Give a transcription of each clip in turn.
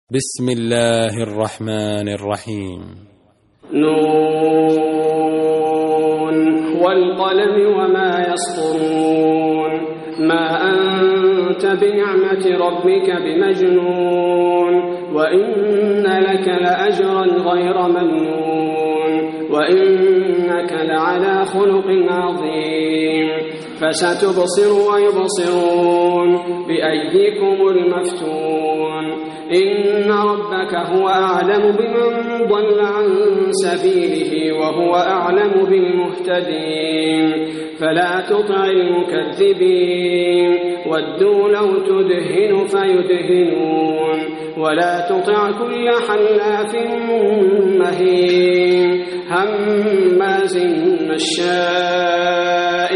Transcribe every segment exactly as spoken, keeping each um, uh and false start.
بسم الله الرحمن الرحيم. نون والقلم وما يسطرون ما أنت بنعمة ربك بمجنون وإن لك لأجرا غير ممنون وإنك لعلى خلق عظيم فستبصر ويبصرون بأيكم المفتون إن ربك هو أعلم بمن ضل عن سبيله وهو أعلم بالمهتدين فلا تطع المكذبين ودوا لو تدهن فيدهنون ولا تطع كل حلاف مهين هماز مشاء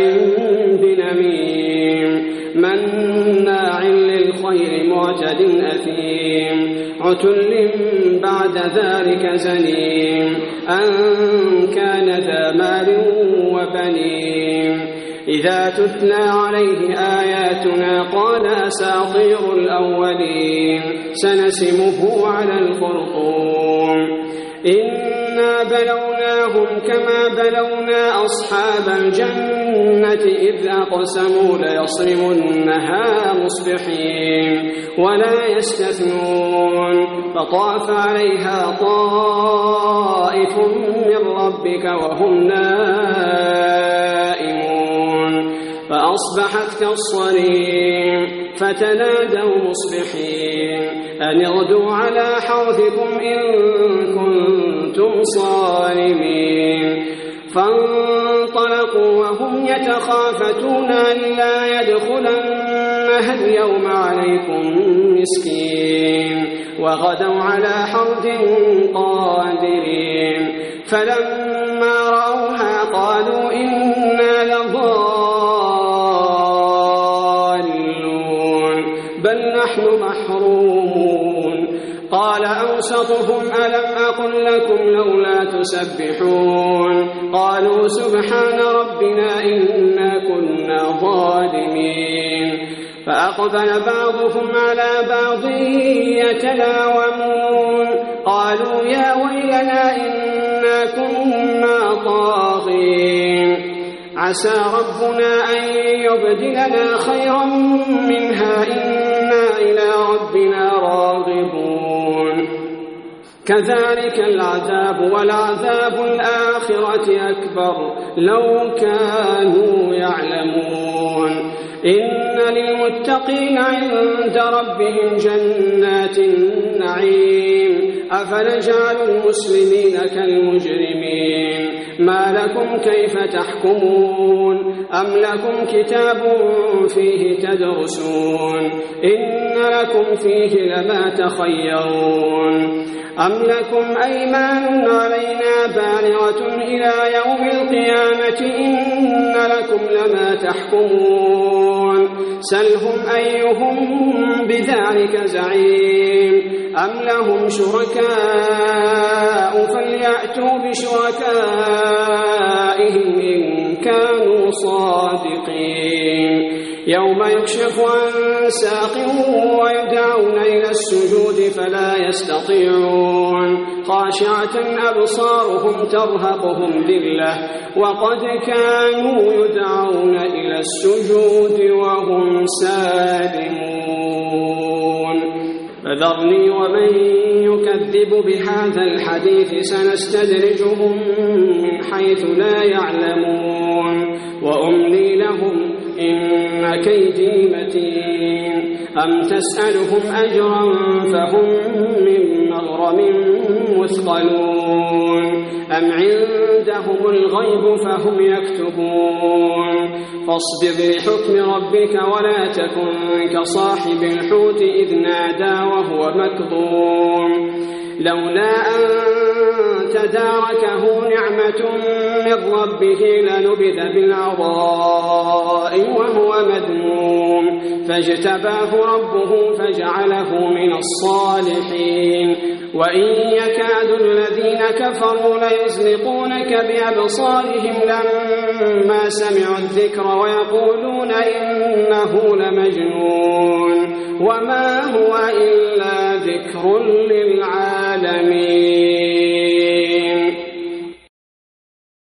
بنميم مناع للخير معتد أثيم عتل بعد ذلك زنيم أن كان ذا مال وبنين إذا تتلى عليه آياتنا قال أساطير الأولين سنسمه على الخرطوم إنا بلوناهم كما بلونا أصحاب الجنة إذ أقسموا ليصرمنها مصبحين ولا يستثنون فطاف عليها طائف من ربك وهم نائمون فأصبحت كالصريم فتنادوا مصبحين أن اغدوا على حرثكم إن كنتم صارمين فانطلقوا وهم يتخافتون ألا يدخلنها اليوم عليكم مسكين وغدوا على حرد قادرين فلما رأوها قالوا إنا لضالون بل نحن محرومون قال أوسطهم ألم أقل لكم لولا تسبحون قالوا سبحان ربنا إنا كنا ظالمين فأقبل بعضهم على بعض يتلاومون قالوا يا ويلنا إنا كنا طاغين عسى ربنا أن يبدلنا خيرا منها إنا إلى ربنا راغبون كذلك العذاب ولعذاب الآخرة أكبر لو كانوا يعلمون إن للمتقين عند ربهم جنات النعيم أفنجعل المسلمين كالمجرمين ما لكم كيف تحكمون أم لكم كتاب فيه تدرسون إن لكم فيه لما تخيرون أم لكم أيمان علينا بالغة إلى يوم القيامة إن لكم لما تحكمون سلهم أيهم بذلك زعيم أم لهم شركاء فليأتوا بشركائهم إن كانوا صادقين يوم يكشف عن ساق ويدعون إلى السجود فلا يستطيعون خاشعة أبصارهم ترهقهم ذلة وقد كانوا يدعون إلى السجود وهم سالمون فذرني ومن يكذب بهذا الحديث سنستدرجهم من حيث لا يعلمون وأملي لهم إن كيدي متين أم تسألهم أجرا فهم من مغرم مثقلون أم عندهم الغيب فهم يكتبون فاصبر لحكم ربك ولا تكن كصاحب الحوت إذ نادى وهو مكظوم لولا أن تداركه نعمة من ربه لنبذ بالعراء وهو مذموم فاجتباه ربه فجعله من الصالحين وإن يكاد الذين كفروا ليزلقونك بأبصارهم لما سمعوا الذكر ويقولون إنه لمجنون وما هو إلا ذكر للعالمين.